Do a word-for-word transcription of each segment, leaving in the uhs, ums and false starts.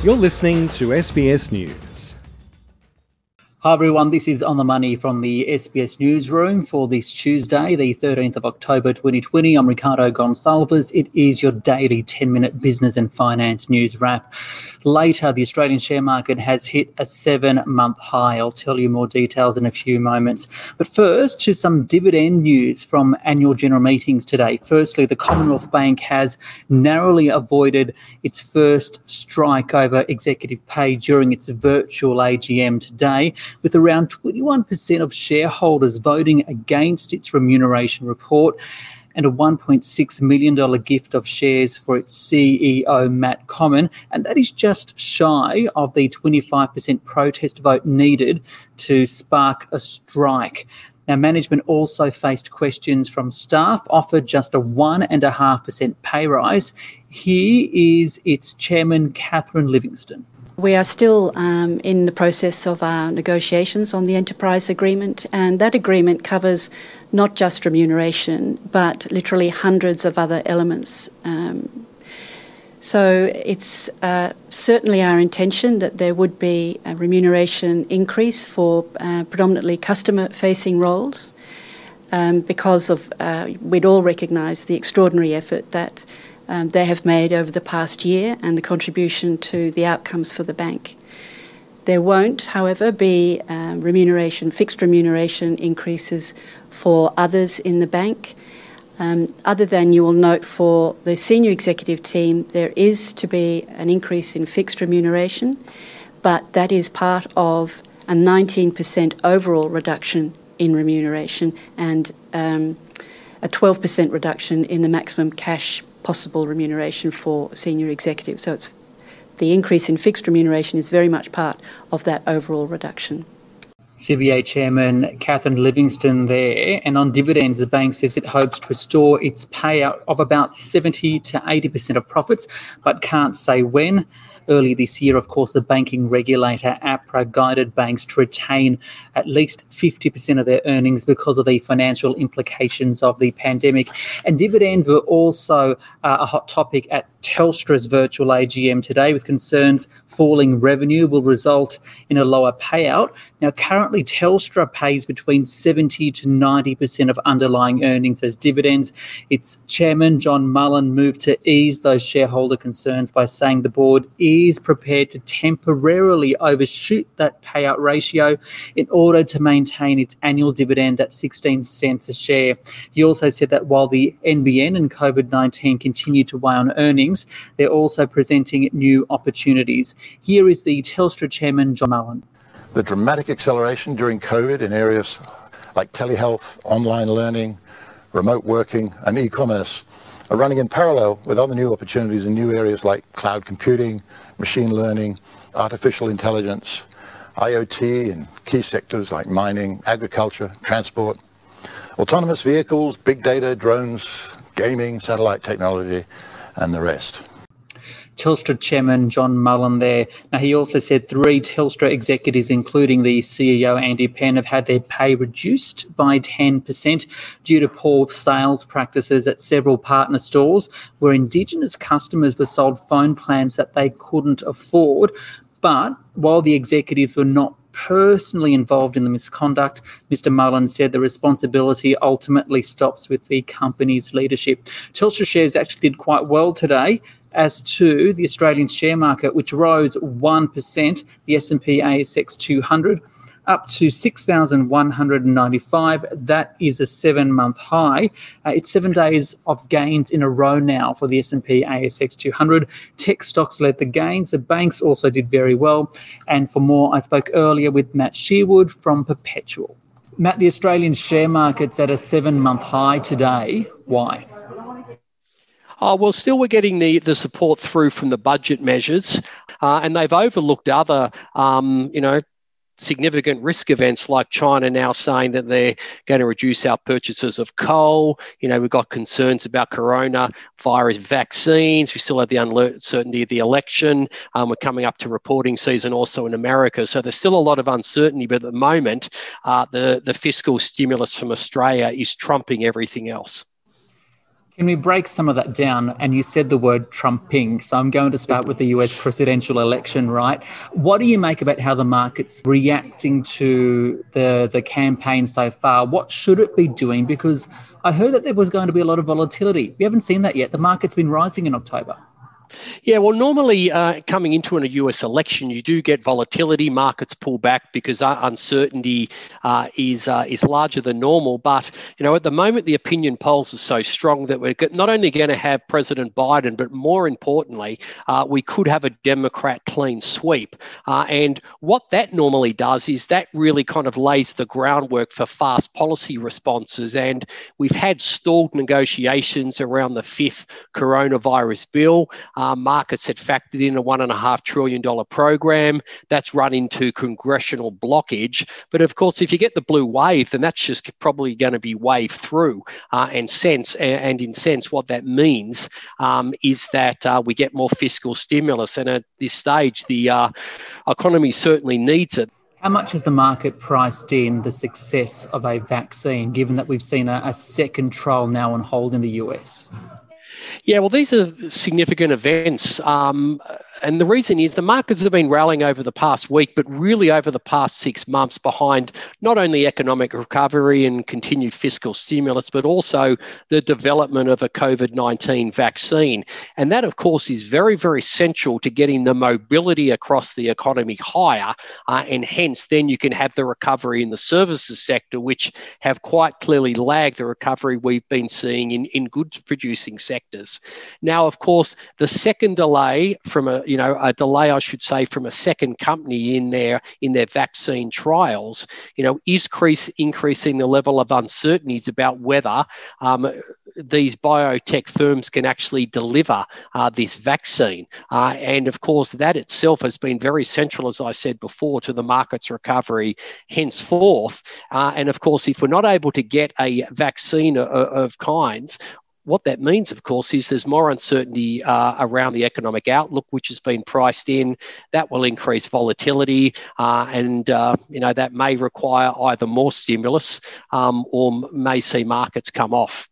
You're listening to S B S News. Hi everyone, this is On The Money from the S B S Newsroom for this Tuesday, the thirteenth of October twenty twenty. I'm Ricardo Gonçalves. It is your daily ten-minute business and finance news wrap. Later, the Australian share market has hit a seven-month high. I'll tell you more details in a few moments. But first, to some dividend news from annual general meetings today. Firstly, the Commonwealth Bank has narrowly avoided its first strike over executive pay during its virtual A G M today, with around twenty-one percent of shareholders voting against its remuneration report and a one point six million dollars gift of shares for its C E O, Matt Comyn, and that is just shy of the twenty-five percent protest vote needed to spark a strike. Now, management also faced questions from staff, offered just a one point five percent pay rise. Here is its chairman, Catherine Livingstone. We are still um, in the process of our negotiations on the enterprise agreement, and that agreement covers not just remuneration, but literally hundreds of other elements. Um, so it's uh, certainly our intention that there would be a remuneration increase for uh, predominantly customer-facing roles, um, because of uh, we'd all recognise the extraordinary effort that Um, they have made over the past year and the contribution to the outcomes for the bank. There won't, however, be um, remuneration, fixed remuneration increases for others in the bank. Um, other than, you will note, for the senior executive team, there is to be an increase in fixed remuneration, but that is part of a nineteen percent overall reduction in remuneration and um, a twelve percent reduction in the maximum cash possible remuneration for senior executives. So it's the increase in fixed remuneration is very much part of that overall reduction. C B A Chairman Catherine Livingstone there. And on dividends, the bank says it hopes to restore its payout of about seventy to eighty percent of profits, but can't say when. Early this year, of course, the banking regulator APRA guided banks to retain at least fifty percent of their earnings because of the financial implications of the pandemic. And dividends were also uh, a hot topic at Telstra's virtual A G M today, with concerns falling revenue will result in a lower payout. Now, currently, Telstra pays between seventy to ninety percent of underlying earnings as dividends. Its chairman, John Mullen, moved to ease those shareholder concerns by saying the board is prepared to temporarily overshoot that payout ratio in order to maintain its annual dividend at sixteen cents a share. He also said that while the N B N and COVID nineteen continue to weigh on earnings, they're also presenting new opportunities. Here is the Telstra chairman, John Mullen. The dramatic acceleration during COVID in areas like telehealth, online learning, remote working and e-commerce are running in parallel with other new opportunities in new areas like cloud computing, machine learning, artificial intelligence, I O T in key sectors like mining, agriculture, transport, autonomous vehicles, big data, drones, gaming, satellite technology and the rest. Telstra chairman John Mullen there. Now, he also said three Telstra executives, including the C E O Andy Penn, have had their pay reduced by ten percent due to poor sales practices at several partner stores where Indigenous customers were sold phone plans that they couldn't afford. But while the executives were not personally involved in the misconduct, Mister Mullen said the responsibility ultimately stops with the company's leadership. Telstra shares actually did quite well today, as to the Australian share market, which rose one percent, the S and P A S X two hundred, up to six thousand one hundred ninety-five. That is a seven-month high. Uh, it's seven days of gains in a row now for the S and P A S X two hundred. Tech stocks led the gains. The banks also did very well. And for more, I spoke earlier with Matt Shearwood from Perpetual. Matt, the Australian share market's at a seven-month high today. Why? Oh, well, still we're getting the, the support through from the budget measures, uh, and they've overlooked other, um, you know, significant risk events like China now saying that they're going to reduce our purchases of coal. You know, we've got concerns about coronavirus vaccines. We still have the uncertainty of the election. Um, we're coming up to reporting season also in America. So there's still a lot of uncertainty, but at the moment, uh, the, the fiscal stimulus from Australia is trumping everything else. Can we break some of that down? And you said the word trumping. So I'm going to start with the U S presidential election, right? What do you make about how the market's reacting to the, the campaign so far? What should it be doing? Because I heard that there was going to be a lot of volatility. We haven't seen that yet. The market's been rising in October. Yeah, well, normally uh, coming into a U S election, you do get volatility. Markets pull back because uh, uncertainty uh, is uh, is larger than normal. But you know, at the moment, the opinion polls are so strong that we're not only going to have President Biden, but more importantly, uh, we could have a Democrat clean sweep. Uh, and what that normally does is that really kind of lays the groundwork for fast policy responses. And we've had stalled negotiations around the fifth coronavirus bill. Uh, markets had factored in a one and a half trillion dollar program that's run into congressional blockage. But of course, if you get the blue wave, then that's just probably going to be waved through. Uh, and sense, and in sense, what that means um, is that uh, we get more fiscal stimulus. And at this stage, the uh, economy certainly needs it. How much has the market priced in the success of a vaccine, given that we've seen a, a second trial now on hold in the U S? Yeah, well, these are significant events. Um, and the reason is the markets have been rallying over the past week, but really over the past six months behind not only economic recovery and continued fiscal stimulus, but also the development of a COVID nineteen vaccine. And that, of course, is very, very central to getting the mobility across the economy higher. Uh, and hence, then you can have the recovery in the services sector, which have quite clearly lagged the recovery we've been seeing in, in goods producing sectors. Now, of course, the second delay from a, you know, a delay, I should say, from a second company in their in their vaccine trials, you know, is increase, increasing the level of uncertainties about whether um, these biotech firms can actually deliver uh, this vaccine. Uh, and of course, that itself has been very central, as I said before, to the market's recovery henceforth. Uh, and of course, if we're not able to get a vaccine of, of kinds, what that means, of course, is there's more uncertainty uh, around the economic outlook, which has been priced in. That will increase volatility, uh, and uh, you know that may require either more stimulus um, or may see markets come off.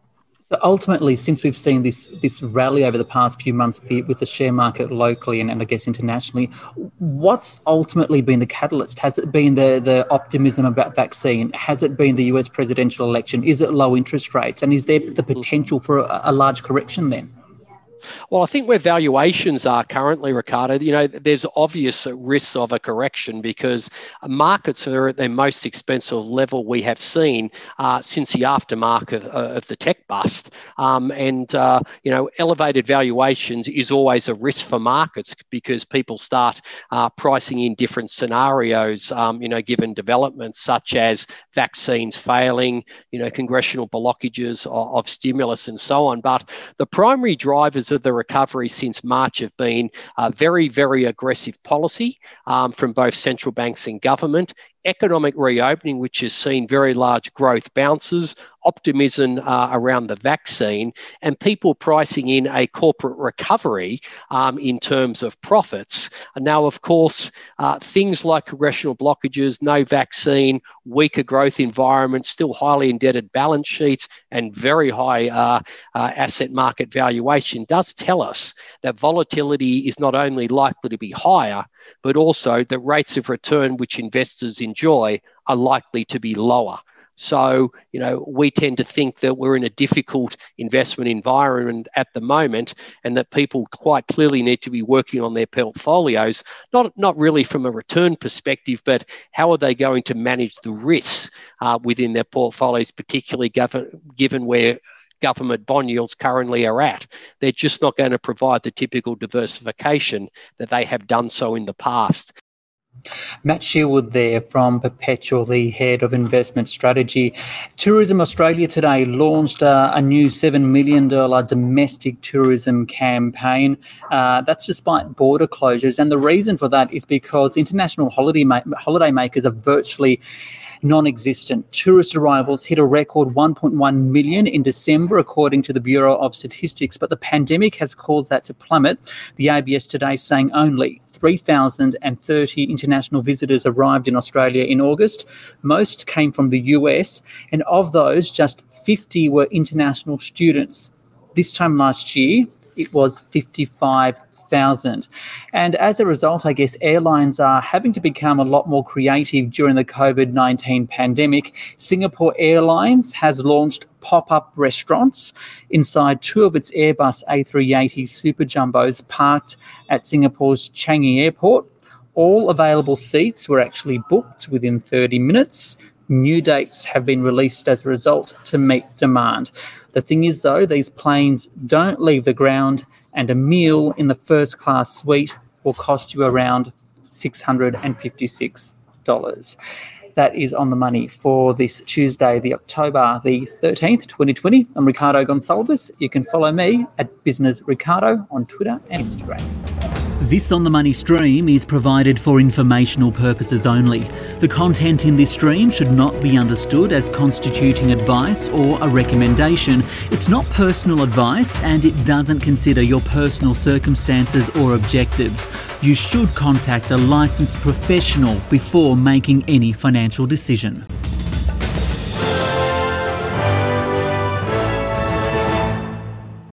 So ultimately, since we've seen this this rally over the past few months with the, with the share market locally and, and I guess internationally, what's ultimately been the catalyst? Has it been the, the optimism about vaccine? Has it been the U S presidential election? Is it low interest rates? And is there the potential for a, a large correction then? Well, I think where valuations are currently, Ricardo, you know, there's obvious risks of a correction because markets are at their most expensive level we have seen uh, since the aftermath of, of the tech bust. Um, and, uh, you know, elevated valuations is always a risk for markets because people start uh, pricing in different scenarios, um, you know, given developments such as vaccines failing, you know, congressional blockages of, of stimulus and so on. But the primary drivers of the recovery since March have been uh, very, very aggressive policy um, from both central banks and government, economic reopening, which has seen very large growth bounces, optimism uh, around the vaccine, and people pricing in a corporate recovery um, in terms of profits. And now, of course, uh, things like congressional blockages, no vaccine, weaker growth environment, still highly indebted balance sheets, and very high uh, uh, asset market valuation does tell us that volatility is not only likely to be higher, but also the rates of return which investors enjoy are likely to be lower. So, you know, we tend to think that we're in a difficult investment environment at the moment and that people quite clearly need to be working on their portfolios, not, not really from a return perspective, but how are they going to manage the risks uh, within their portfolios, particularly given, given where government bond yields currently are at. They're just not going to provide the typical diversification that they have done so in the past. Matt Shearwood there from Perpetual, the head of investment strategy. Tourism Australia today launched uh, a new seven million dollars domestic tourism campaign. Uh, that's despite border closures. And the reason for that is because international holiday ma- holiday makers are virtually non-existent. Tourist arrivals hit a record one point one million in December, according to the Bureau of Statistics, but the pandemic has caused that to plummet. The A B S today saying only three thousand thirty international international visitors arrived in Australia in August. Most came from the U S, and of those, just fifty were international students. This time last year, it was fifty-five thousand. And as a result, I guess airlines are having to become a lot more creative during the COVID nineteen pandemic. Singapore Airlines has launched pop-up restaurants inside two of its Airbus A three eighty Super Jumbos parked at Singapore's Changi Airport. All available seats were actually booked within thirty minutes. New dates have been released as a result to meet demand. The thing is, though, these planes don't leave the ground, and a meal in the first class suite will cost you around six hundred fifty-six dollars. That is on the money for this Tuesday, the October the thirteenth, twenty twenty. I'm Ricardo Gonsalves. You can follow me at Business Ricardo on Twitter and Instagram. This On The Money stream is provided for informational purposes only. The content in this stream should not be understood as constituting advice or a recommendation. It's not personal advice and it doesn't consider your personal circumstances or objectives. You should contact a licensed professional before making any financial decision.